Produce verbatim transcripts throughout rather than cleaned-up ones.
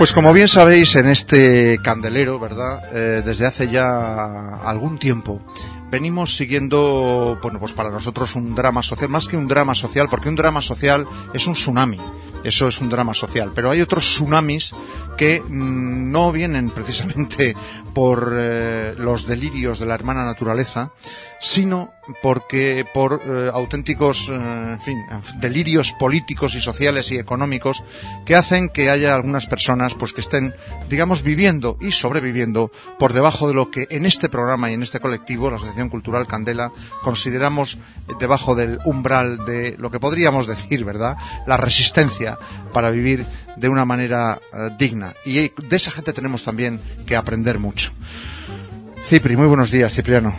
Pues como bien sabéis, en este candelero, ¿verdad? Eh, desde hace ya algún tiempo venimos siguiendo, bueno, pues para nosotros un drama social, más que un drama social, porque un drama social es un tsunami. Eso es un drama social, pero hay otros tsunamis que mmm, no vienen precisamente por eh, los delirios de la hermana naturaleza, sino porque por eh, auténticos, eh, en fin, delirios políticos y sociales y económicos que hacen que haya algunas personas pues que estén, digamos, viviendo y sobreviviendo por debajo de lo que en este programa y en este colectivo, la Asociación Cultural Candela, consideramos debajo del umbral de lo que podríamos decir, ¿verdad?, la resistencia para vivir de una manera uh, digna. Y de esa gente tenemos también que aprender mucho. Cipri, muy buenos días, Cipriano.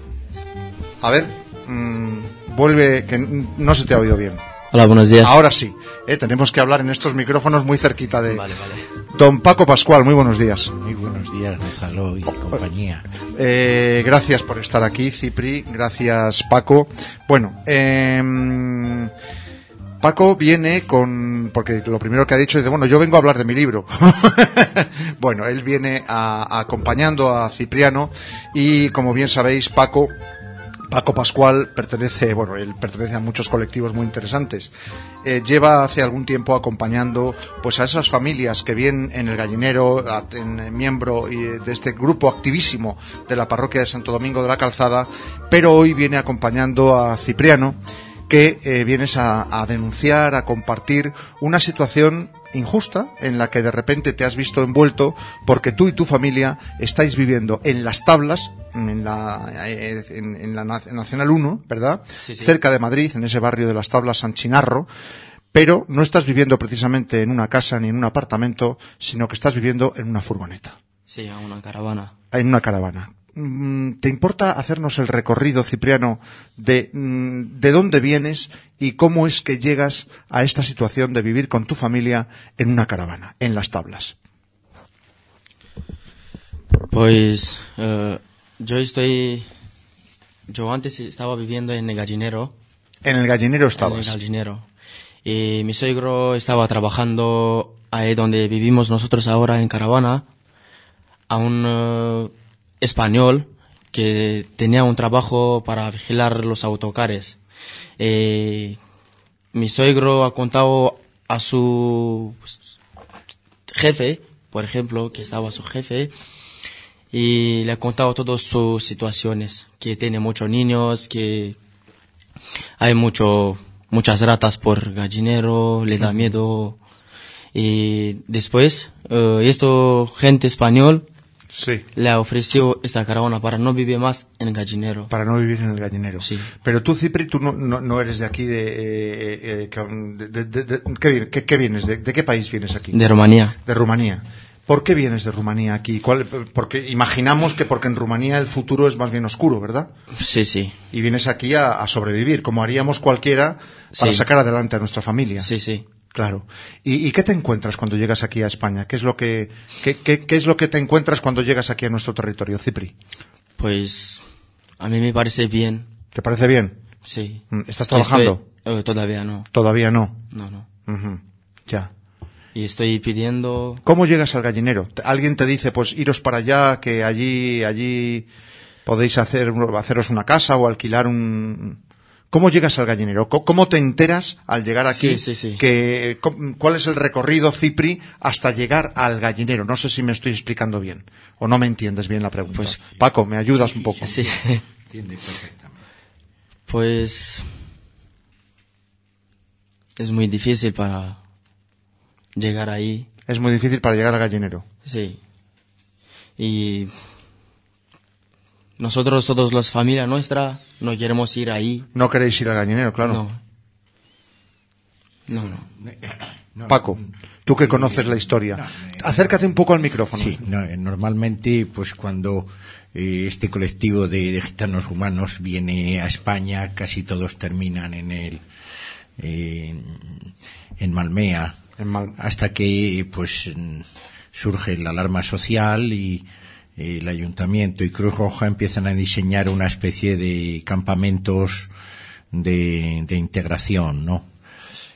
A ver, mmm, vuelve, que no se te ha oído bien. Hola, buenos días. Ahora sí, eh, tenemos que hablar en estos micrófonos muy cerquita de... Vale, vale. Don Paco Pascual, muy buenos días. Muy buenos días, Gonzalo y compañía. Eh, gracias por estar aquí, Cipri. Gracias, Paco. Bueno, eh... Paco viene con... porque lo primero que ha dicho es de, bueno, yo vengo a hablar de mi libro. Bueno, él viene a, a, acompañando a Cipriano y, como bien sabéis, Paco... Paco Pascual pertenece, bueno, él pertenece a muchos colectivos muy interesantes. Eh, lleva hace algún tiempo acompañando pues a esas familias que vienen en el Gallinero, a, en, miembro de este grupo activísimo de la parroquia de Santo Domingo de la Calzada, pero hoy viene acompañando a Cipriano, que eh, vienes a, a denunciar, a compartir una situación injusta en la que de repente te has visto envuelto porque tú y tu familia estáis viviendo en Las Tablas, en la, en, en la Nacional uno, ¿verdad? Sí, sí. Cerca de Madrid, en ese barrio de Las Tablas, San Chinarro, pero no estás viviendo precisamente en una casa ni en un apartamento, sino que estás viviendo en una furgoneta. Sí, en una caravana. En una caravana. ¿Te importa hacernos el recorrido, Cipriano, de, de dónde vienes y cómo es que llegas a esta situación de vivir con tu familia en una caravana, en Las Tablas? Pues uh, yo estoy... Yo antes estaba viviendo en el Gallinero. ¿En el Gallinero estabas? En el Gallinero. Y mi suegro estaba trabajando ahí donde vivimos nosotros ahora, en caravana, a un... Uh, español que tenía un trabajo para vigilar los autocares. Eh, mi suegro ha contado a su jefe, por ejemplo, que estaba su jefe, y le ha contado todas sus situaciones, que tiene muchos niños, que hay mucho, muchas ratas por Gallinero, le da miedo. Y después, uh, esto, gente español, sí, le ofreció esta caravana para no vivir más en el Gallinero. Para no vivir en el Gallinero. Sí. Pero tú, Cipri, tú no, no, no eres de aquí, de, eh, eh, de, de, de, de ¿qué, qué, ¿qué vienes? ¿De, ¿De qué país vienes aquí? De Rumanía. De Rumanía. ¿Por qué vienes de Rumanía aquí? ¿Cuál, porque imaginamos que porque en Rumanía el futuro es más bien oscuro, ¿verdad? Sí, sí. Y vienes aquí a, a sobrevivir, como haríamos cualquiera para sí. sacar adelante a nuestra familia. Sí, sí. Claro. ¿Y, ¿Y qué te encuentras cuando llegas aquí a España? ¿Qué es lo que qué, qué, qué es lo que te encuentras cuando llegas aquí a nuestro territorio, Cipri? Pues a mí me parece bien. ¿Te parece bien? Sí. ¿Estás trabajando? Estoy, eh, todavía no. Todavía no. No, no. Uh-huh. Ya. Y estoy pidiendo... ¿Cómo llegas al Gallinero? Alguien te dice, pues iros para allá, que allí allí podéis hacer haceros una casa o alquilar un... ¿Cómo llegas al Gallinero? ¿Cómo te enteras al llegar aquí? Sí, sí, sí. Que, ¿cuál es el recorrido, Cipri, hasta llegar al Gallinero? No sé si me estoy explicando bien o no me entiendes bien la pregunta. Pues, Paco, ¿me ayudas un poco? Sí. Entiende perfectamente. Pues es muy difícil para llegar ahí. Es muy difícil para llegar al Gallinero. Sí. Y nosotros, todos las familias nuestra, no queremos ir ahí. No queréis ir al Gallinero, claro. No. No, no. No, Paco, tú que conoces la historia, no, no, acércate un poco al micrófono. Sí, no, normalmente, pues cuando eh, este colectivo de, de gitanos humanos viene a España, casi todos terminan en el eh, en Malmea, En Mal... hasta que pues surge la alarma social y eh, el Ayuntamiento y Cruz Roja empiezan a diseñar una especie de campamentos de, de integración, ¿no?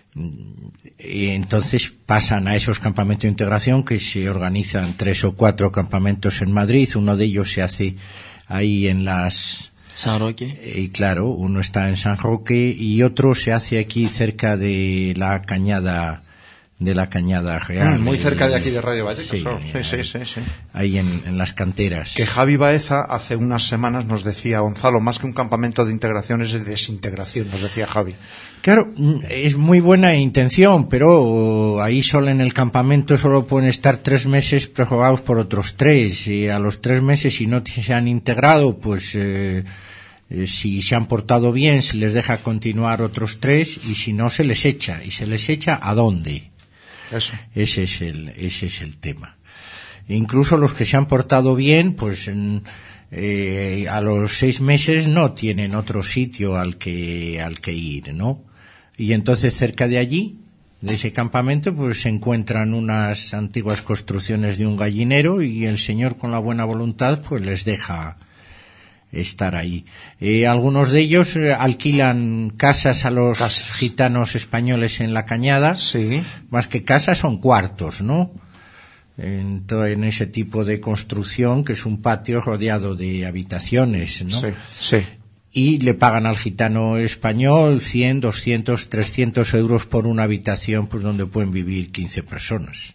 Y entonces pasan a esos campamentos de integración que se organizan tres o cuatro campamentos en Madrid. Uno de ellos se hace ahí en las... San Roque. Y claro, uno está en San Roque y otro se hace aquí cerca de la Cañada... de la Cañada Real. Mm, muy cerca en, de aquí de Radio Vallecas. Sí, sí, sí, ahí, sí, sí. Ahí en, en las canteras. Que Javi Baeza hace unas semanas nos decía, Gonzalo, más que un campamento de integración es de desintegración, nos decía Javi. Claro, es muy buena intención, pero ahí solo en el campamento solo pueden estar tres meses prorrogados por otros tres. Y a los tres meses, si no se han integrado, pues... Eh, Eh, si se han portado bien, se les deja continuar otros tres, y si no, se les echa. ¿Y se les echa a dónde? Eso. Ese es el, ese es el tema. Incluso los que se han portado bien, pues eh, a los seis meses no tienen otro sitio al que, al que ir, ¿no? Y entonces cerca de allí, de ese campamento, pues se encuentran unas antiguas construcciones de un gallinero, y el señor, con la buena voluntad, pues les deja estar ahí. Eh, algunos de ellos eh, alquilan casas a los casas. gitanos españoles en la Cañada. Sí. Más que casas, son cuartos, ¿no? En, todo, en ese tipo de construcción, que es un patio rodeado de habitaciones, ¿no? Sí, sí. Y le pagan al gitano español cien, doscientos, trescientos euros por una habitación, pues donde pueden vivir quince personas.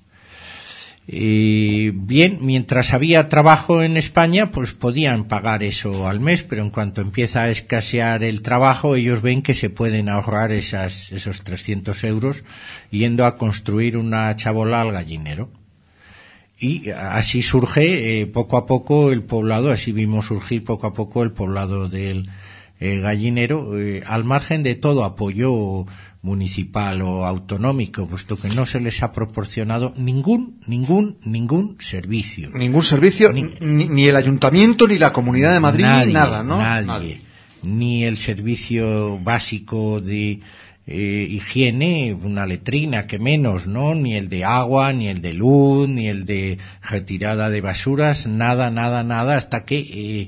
Y bien, mientras había trabajo en España, pues podían pagar eso al mes, pero en cuanto empieza a escasear el trabajo, ellos ven que se pueden ahorrar esas, esos trescientos euros yendo a construir una chabola al gallinero. Y así surge eh, poco a poco el poblado, así vimos surgir poco a poco el poblado del eh, gallinero, eh, al margen de todo apoyo municipal o autonómico, puesto que no se les ha proporcionado ningún, ningún, ningún servicio. Ningún servicio, ni, ni, ni el ayuntamiento, ni la Comunidad de Madrid, nadie, nada, ¿no? Nadie, nadie. Ni el servicio básico de eh, higiene, una letrina que menos, ¿no? Ni el de agua, ni el de luz, ni el de retirada de basuras, nada, nada, nada, hasta que... Eh,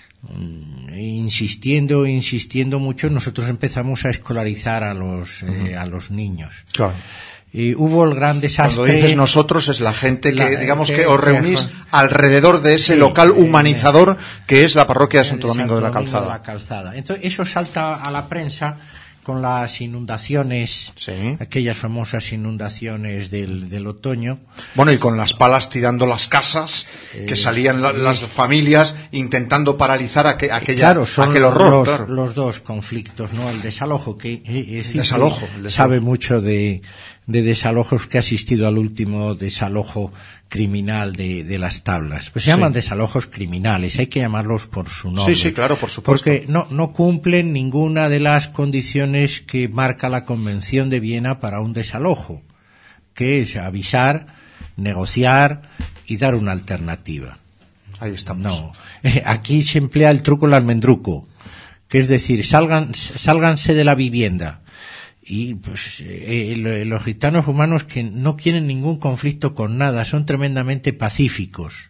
insistiendo, insistiendo mucho, nosotros empezamos a escolarizar a los, uh-huh. eh, a los niños. Claro. Y hubo el gran desastre. Cuando dices nosotros, es la gente que, la, digamos, que, que os reunís que, alrededor de ese sí, local humanizador eh, que es la parroquia de Santo Domingo, Santo de, la Domingo Calzada. de la Calzada. Entonces, eso salta a la prensa con las inundaciones, sí. aquellas famosas inundaciones del, del otoño. Bueno, y con las palas tirando las casas, eh, que salían la, eh, las familias intentando paralizar aqu aquella, claro, son aquel horror. Los, claro. los dos conflictos, ¿no? El desalojo, que eh, el desalojo, el desalojo. sabe mucho de, de desalojos, que ha asistido al último desalojo criminal de, de las tablas. Pues se sí. llaman desalojos criminales, hay que llamarlos por su nombre. Sí, sí, claro, por supuesto. Porque no, no cumplen ninguna de las condiciones que marca la Convención de Viena para un desalojo, que es avisar, negociar y dar una alternativa. Ahí estamos. No, aquí se emplea el truco del almendruco, que es decir, salgan, sálganse de la vivienda. Y pues eh, los gitanos humanos, que no quieren ningún conflicto con nada, son tremendamente pacíficos,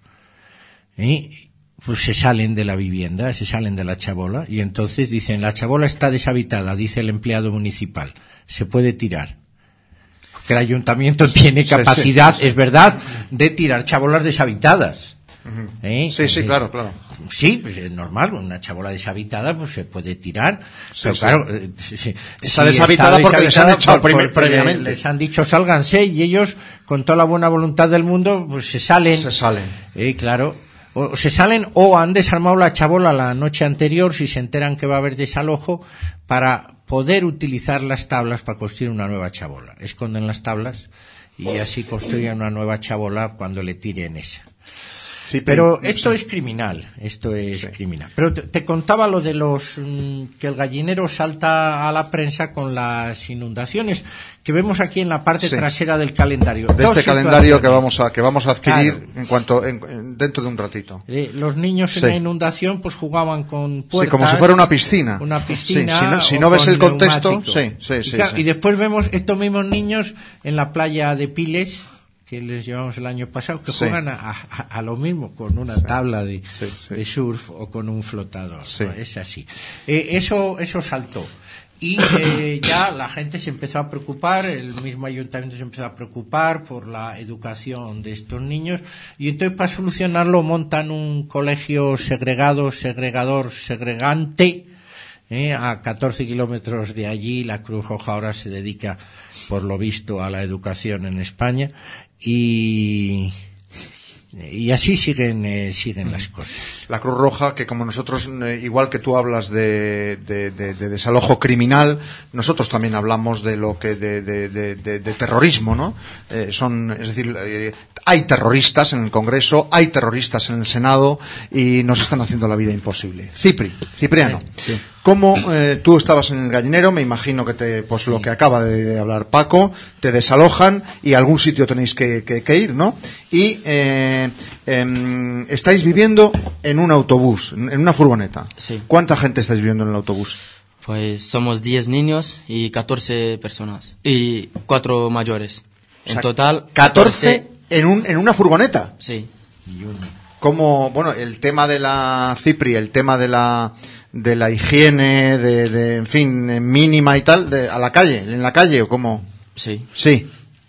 ¿eh? Pues se salen de la vivienda, se salen de la chabola, y entonces dicen, la chabola está deshabitada, dice el empleado municipal, se puede tirar. Porque el ayuntamiento tiene capacidad, sí, sí, sí, sí. es verdad, de tirar chabolas deshabitadas. ¿Eh? Sí, sí, eh, claro, claro. Sí, pues es normal, una chabola deshabitada pues se puede tirar, sí, pero sí. claro, eh, sí, está sí, deshabitada está porque les han echado por, por, previamente. Les han dicho sálganse, y ellos, con toda la buena voluntad del mundo, pues se salen. Se salen. Eh, claro. O se salen o han desarmado la chabola la noche anterior, si se enteran que va a haber desalojo, para poder utilizar las tablas para construir una nueva chabola. Esconden las tablas y así construyen una nueva chabola cuando le tiren esa. Sí, pero, pero esto sí. es criminal, esto es sí. criminal. Pero te, te contaba lo de los mmm, que el gallinero salta a la prensa con las inundaciones que vemos aquí en la parte sí. trasera del calendario. De Dos este calendario que vamos a que vamos a adquirir claro. en cuanto en, en, dentro de un ratito. Eh, los niños en sí. la inundación pues jugaban con puertas. Sí, como si fuera una piscina. Una piscina. Sí, si no, si no ves el contexto, sí, sí, y, sí, claro, sí. Y después vemos estos mismos niños en la playa de Piles, que les llevamos el año pasado, que sí. juegan a, a, a lo mismo, con una sí. tabla de, sí, sí. de surf o con un flotador. Sí. ¿no? Es así. Eh, eso, eso saltó. y eh, ya la gente se empezó a preocupar, el mismo ayuntamiento se empezó a preocupar por la educación de estos niños, y entonces para solucionarlo montan un colegio segregado, segregador, segregante, eh, a catorce kilómetros de allí. La Cruz Roja ahora se dedica, por lo visto, a la educación en España, y... y así siguen eh, siguen las cosas. La Cruz Roja, que como nosotros, eh, igual que tú hablas de, de, de, de desalojo criminal, nosotros también hablamos de lo que de, de, de, de, de terrorismo, ¿no? Eh, son, es decir, eh, hay terroristas en el Congreso, hay terroristas en el Senado, y nos están haciendo la vida imposible. Cipri, Cipriano. Sí. ¿Cómo eh, tú estabas en el gallinero? Me imagino que te, pues lo que acaba de hablar Paco, te desalojan y a algún sitio tenéis que, que, que ir, ¿no? Y eh, eh, estáis viviendo en un autobús, en una furgoneta. Sí. ¿Cuánta gente estáis viviendo en el autobús? Pues somos diez niños y catorce personas. Y cuatro mayores. O sea, en total, catorce en, un, en una furgoneta. Sí. Como, bueno, el tema de la Cipri, el tema de la de la higiene, de, de en fin, mínima y tal, de, a la calle, en la calle, o cómo. Sí. Sí.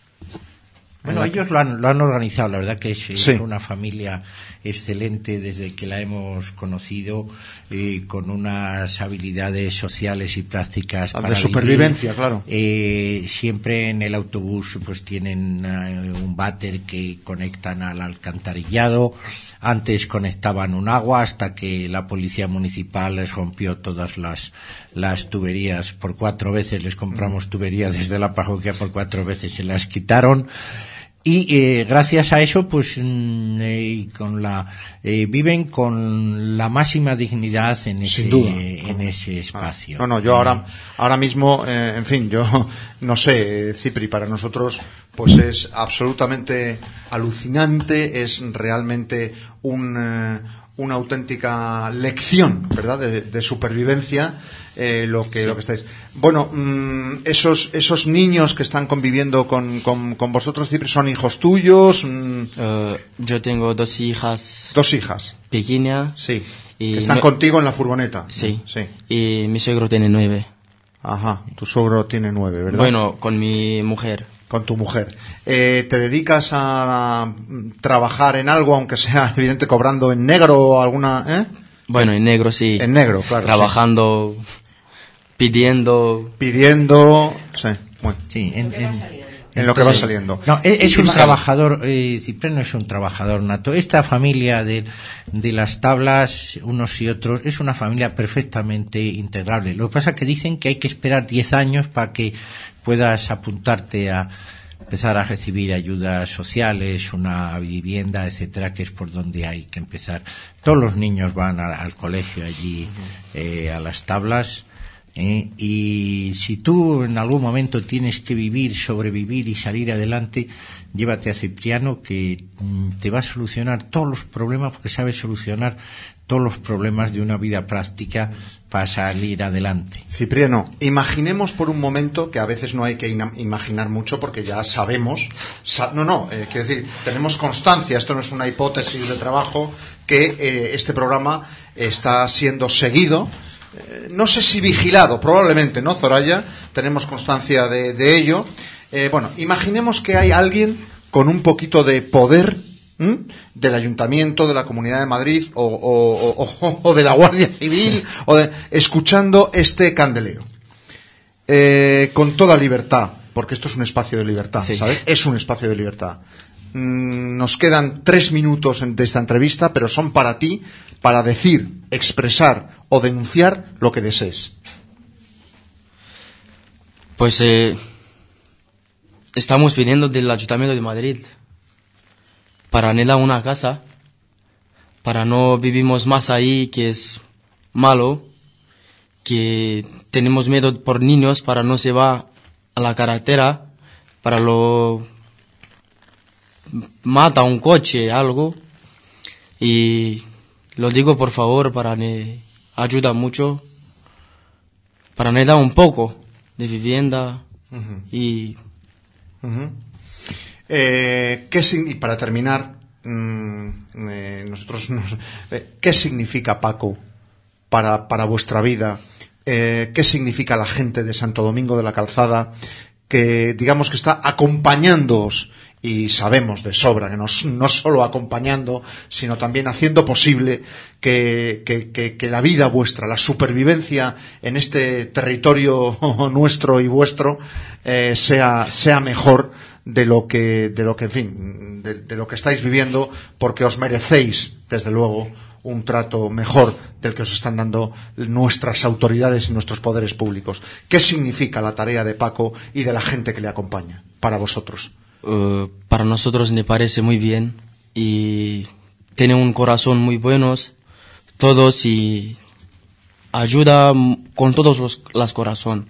Bueno, ellos lo han, lo han organizado, la verdad que es, sí. es una familia excelente desde que la hemos conocido, eh, con unas habilidades sociales y prácticas de para supervivencia, vivir. Claro. Eh, siempre en el autobús pues tienen uh, un váter que conectan al alcantarillado. Antes conectaban un agua hasta que la policía municipal les rompió todas las las tuberías. Por cuatro veces les compramos tuberías desde la parroquia, por cuatro veces se las quitaron. Y eh, gracias a eso, pues eh, con la eh, viven con la máxima dignidad en ese en ese espacio. No, no, yo ahora ahora mismo, eh, en fin, yo no sé, Cipri, para nosotros pues es absolutamente alucinante, es realmente un, eh, una auténtica lección, ¿verdad?, de, de supervivencia. Eh, lo que sí. lo que estáis. Bueno, mmm, esos esos niños que están conviviendo con, con, con vosotros, Cipri, ¿son hijos tuyos? Mm. Uh, yo tengo dos hijas. Dos hijas. Pequeñas. Sí. Y que están no... contigo en la furgoneta. Sí. Sí. Y mi suegro tiene nueve. Ajá. Tu suegro tiene nueve, ¿verdad? Bueno, con mi mujer. Con tu mujer. Eh, ¿Te dedicas a trabajar en algo, aunque sea evidente cobrando en negro o alguna, eh? Bueno, en negro sí. En negro, claro. Trabajando. Sí. Pidiendo, pidiendo, sí, bueno, sí, en, en, en lo que sí. va saliendo. No, es, es un trabajador, eh, Cipriano es un trabajador nato. Esta familia de, de las tablas, unos y otros, es una familia perfectamente integrable. Lo que pasa es que dicen que hay que esperar diez años para que puedas apuntarte a empezar a recibir ayudas sociales, una vivienda, etcétera, que es por donde hay que empezar. Todos los niños van a, al colegio allí, eh, a las tablas. Eh, y si tú en algún momento tienes que vivir, sobrevivir y salir adelante, llévate a Cipriano, que mm, te va a solucionar todos los problemas, porque sabe solucionar todos los problemas de una vida práctica para salir adelante. Cipriano, imaginemos por un momento, que a veces no hay que imaginar mucho porque ya sabemos, sa- no, no, eh, quiero decir, tenemos constancia, esto no es una hipótesis de trabajo, que eh, este programa está siendo seguido. Eh, no sé si vigilado, probablemente, ¿no, Zoraya? Tenemos constancia de, de ello. Eh, bueno, imaginemos que hay alguien con un poquito de poder, ¿m? del Ayuntamiento, de la Comunidad de Madrid o, o, o, o de la Guardia Civil, o de, escuchando este candelero. Eh, con toda libertad, porque esto es un espacio de libertad, sí. ¿sabes? Es un espacio de libertad. Mm, nos quedan tres minutos de esta entrevista, pero son para ti, para decir, expresar o denunciar lo que desees. Pues eh, estamos pidiendo del Ayuntamiento de Madrid para anhelar una casa, para no vivimos más ahí, que es malo, que tenemos miedo por niños, para no se va a la carretera, para lo mata un coche, algo, y lo digo por favor para me ayuda mucho, para me da un poco de vivienda. Uh-huh. y uh-huh. eh, ¿qué, y para terminar mmm, eh, nosotros nos, eh, ¿qué significa, Paco, para para vuestra vida eh, qué significa la gente de Santo Domingo de la Calzada, que digamos que está acompañándoos, y sabemos de sobra que no, no solo acompañando, sino también haciendo posible que, que, que, que la vida vuestra, la supervivencia en este territorio nuestro y vuestro, eh, sea, sea mejor de lo que, de lo que, en fin, de, de lo que estáis viviendo, porque os merecéis, desde luego, un trato mejor del que os están dando nuestras autoridades y nuestros poderes públicos. ¿Qué significa la tarea de Paco y de la gente que le acompaña para vosotros? Uh, para nosotros me parece muy bien y tiene un corazón muy bueno todos y ayuda con todos los, los corazones.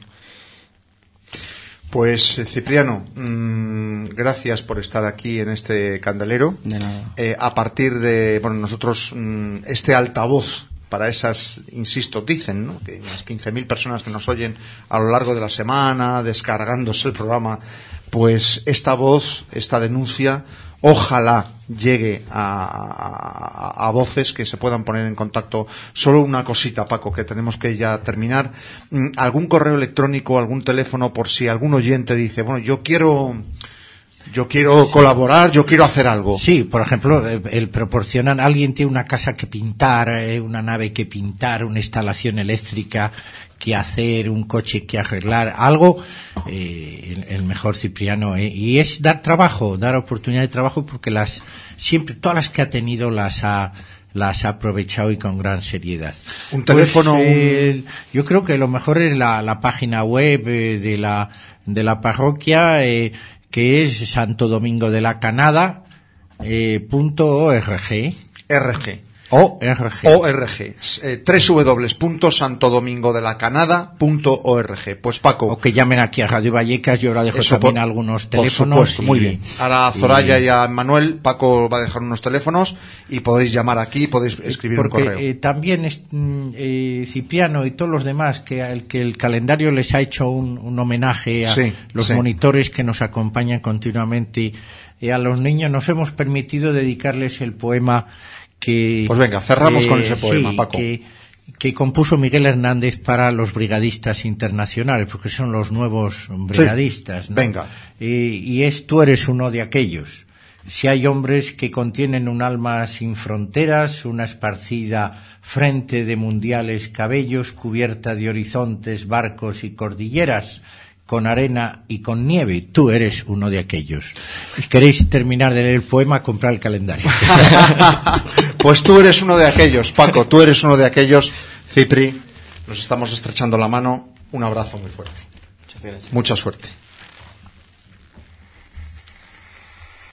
Pues Cipriano, mmm, gracias por estar aquí en este candelero. De nada. Eh, a partir de, bueno, nosotros mmm, este altavoz para esas, insisto, dicen, ¿no?, que las quince mil personas que nos oyen a lo largo de la semana, descargándose el programa, pues esta voz, esta denuncia, ojalá llegue a, a, a voces que se puedan poner en contacto. Solo una cosita, Paco, que tenemos que ya terminar. ¿Algún correo electrónico, algún teléfono, por si algún oyente dice, bueno, yo quiero... Yo quiero colaborar, yo quiero hacer algo? Sí, por ejemplo, el, el proporcionan, alguien tiene una casa que pintar, eh, una nave que pintar, una instalación eléctrica que hacer, un coche que arreglar, algo, eh, el, el mejor Cipriano, eh, y es dar trabajo, dar oportunidad de trabajo, porque las, siempre, todas las que ha tenido las ha, las ha aprovechado y con gran seriedad. Un teléfono, pues, eh, yo creo que lo mejor es la, la página web eh, de la, de la parroquia, eh, que es santo domingo de la canada punto org. R G. O R G. O R G. Eh, doble u doble u doble u punto santo domingo de la canada punto org. Pues Paco. O que llamen aquí a Radio Vallecas, yo ahora dejo Eso, también por, algunos teléfonos. Por supuesto, y, muy bien. Ahora a Zoraya y, y a Manuel, Paco va a dejar unos teléfonos y podéis llamar aquí, podéis escribir porque, un correo. Eh, también es, eh, Cipriano y todos los demás, que el, que el calendario les ha hecho un, un homenaje a sí, los sí. monitores que nos acompañan continuamente, y a los niños nos hemos permitido dedicarles el poema que... Pues venga, cerramos eh, con ese poema, sí, Paco. Que, que compuso Miguel Hernández para los brigadistas internacionales, porque son los nuevos brigadistas, sí. ¿no? Venga. Y, y es, tú eres uno de aquellos. Si hay hombres que contienen un alma sin fronteras, una esparcida frente de mundiales cabellos, cubierta de horizontes, barcos y cordilleras, con arena y con nieve, tú eres uno de aquellos. Si queréis terminar de leer el poema, comprad el calendario. Pues tú eres uno de aquellos, Paco, tú eres uno de aquellos. Cipri, nos estamos estrechando la mano. Un abrazo muy fuerte. Muchas gracias. Mucha suerte.